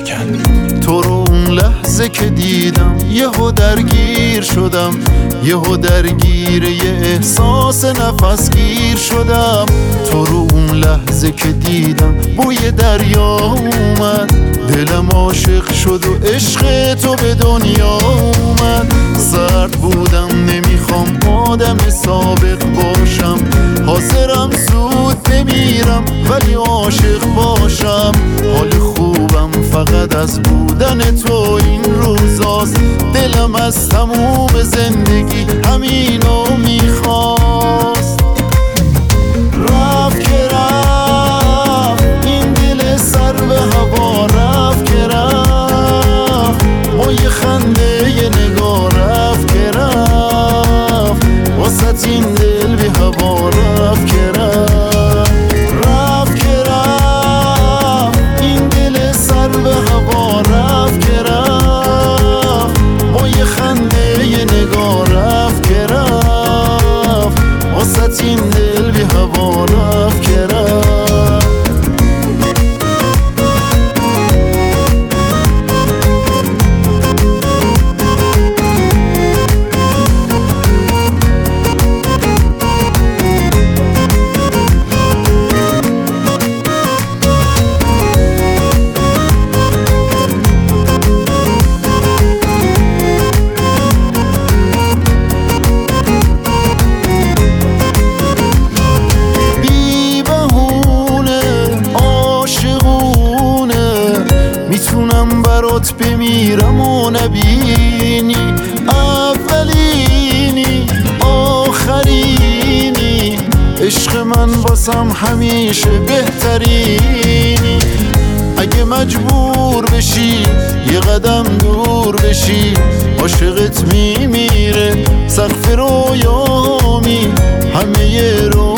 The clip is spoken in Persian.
شکن. تو رو اون لحظه که دیدم یهو درگیر شدم، یهو درگیر یه احساس نفسگیر شدم. تو رو اون لحظه که دیدم بوی دریا اومد، دلم عاشق شد و عشق تو به دنیا اومد. سرد بودم نمیخوام آدم سابق باشم، حاضرم زود بمیرم ولی عاشق باشم. حال خوبم فقط از بودن تو این روزاست، دلم از تموم زندگی همینو میخواست. رفت که رفت این دل سر به هوا، رفت که رفت با یه خنده یه نگاه، رفت که رفت واسه این دل بی هوا، رفت که رفت. رفت که رفت این دل سر به هوا، رفت که رفت با یه خنده یه نگاه، رفت که رفت واسه این دل بی هوا، رفت که رفت. میتونم برات بمیرم و نبینی، اولینی آخرینی، عشق من واسم همیشه بهترینی. اگه مجبور بشی یه قدم دور بشی، عاشقت میمیره سقف رویامی همه